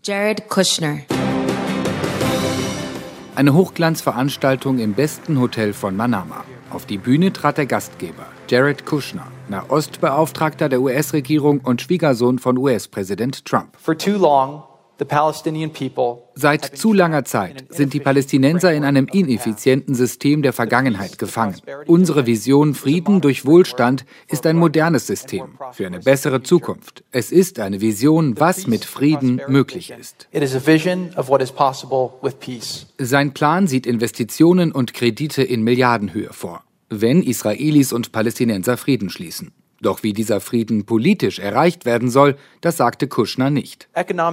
Jared Kushner. Eine Hochglanzveranstaltung im besten Hotel von Manama. Auf die Bühne trat der Gastgeber, Jared Kushner, Nahostbeauftragter der US-Regierung und Schwiegersohn von US-Präsident Trump. Seit zu langer Zeit sind die Palästinenser in einem ineffizienten System der Vergangenheit gefangen. Unsere Vision Frieden durch Wohlstand ist ein modernes System für eine bessere Zukunft. Es ist eine Vision, was mit Frieden möglich ist. Sein Plan sieht Investitionen und Kredite in Milliardenhöhe vor, wenn Israelis und Palästinenser Frieden schließen. Doch wie dieser Frieden politisch erreicht werden soll, das sagte Kushner nicht.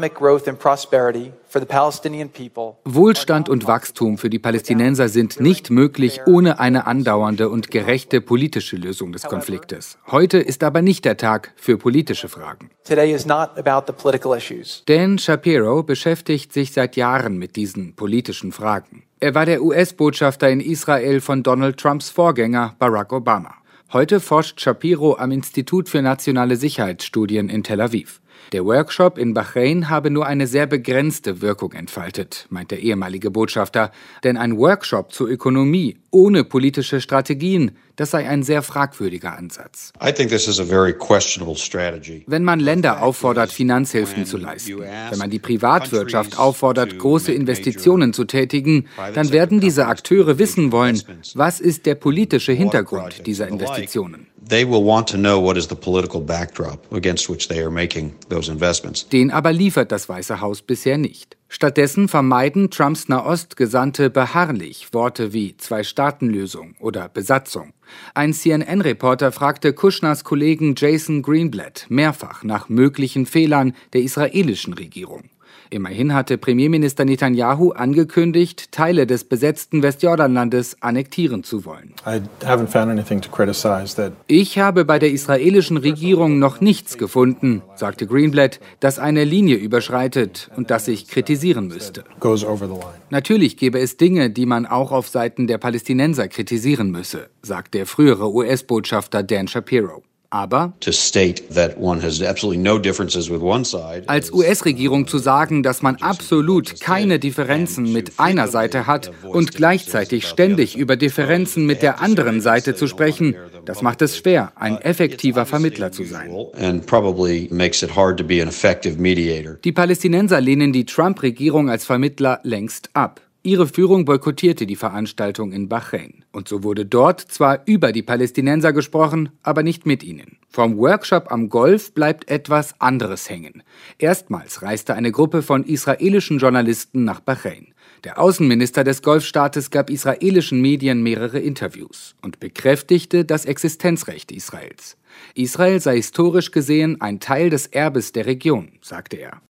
Wohlstand und Wachstum für die Palästinenser sind nicht möglich ohne eine andauernde und gerechte politische Lösung des Konfliktes. Heute ist aber nicht der Tag für politische Fragen. Dan Shapiro beschäftigt sich seit Jahren mit diesen politischen Fragen. Er war der US-Botschafter in Israel von Donald Trumps Vorgänger Barack Obama. Heute forscht Shapiro am Institut für nationale Sicherheitsstudien in Tel Aviv. Der Workshop in Bahrain habe nur eine sehr begrenzte Wirkung entfaltet, meint der ehemalige Botschafter. Denn ein Workshop zur Ökonomie ohne politische Strategien, das sei ein sehr fragwürdiger Ansatz. Wenn man Länder auffordert, Finanzhilfen zu leisten, wenn man die Privatwirtschaft auffordert, große Investitionen zu tätigen, dann werden diese Akteure wissen wollen, was ist der politische Hintergrund dieser Investitionen. Den aber liefert das Weiße Haus bisher nicht. Stattdessen vermeiden Trumps Nahostgesandte beharrlich Worte wie Zwei-Staaten-Lösung oder Besatzung. Ein CNN-Reporter fragte Kushners Kollegen Jason Greenblatt mehrfach nach möglichen Fehlern der israelischen Regierung. Immerhin hatte Premierminister Netanyahu angekündigt, Teile des besetzten Westjordanlandes annektieren zu wollen. Ich habe bei der israelischen Regierung noch nichts gefunden, sagte Greenblatt, das eine Linie überschreitet und das ich kritisieren müsste. Natürlich gäbe es Dinge, die man auch auf Seiten der Palästinenser kritisieren müsse, sagt der frühere US-Botschafter Dan Shapiro. Aber als US-Regierung zu sagen, dass man absolut keine Differenzen mit einer Seite hat und gleichzeitig ständig über Differenzen mit der anderen Seite zu sprechen, das macht es schwer, ein effektiver Vermittler zu sein. Die Palästinenser lehnen die Trump-Regierung als Vermittler längst ab. Ihre Führung boykottierte die Veranstaltung in Bahrain. Und so wurde dort zwar über die Palästinenser gesprochen, aber nicht mit ihnen. Vom Workshop am Golf bleibt etwas anderes hängen. Erstmals reiste eine Gruppe von israelischen Journalisten nach Bahrain. Der Außenminister des Golfstaates gab israelischen Medien mehrere Interviews und bekräftigte das Existenzrecht Israels. Israel sei historisch gesehen ein Teil des Erbes der Region, sagte er.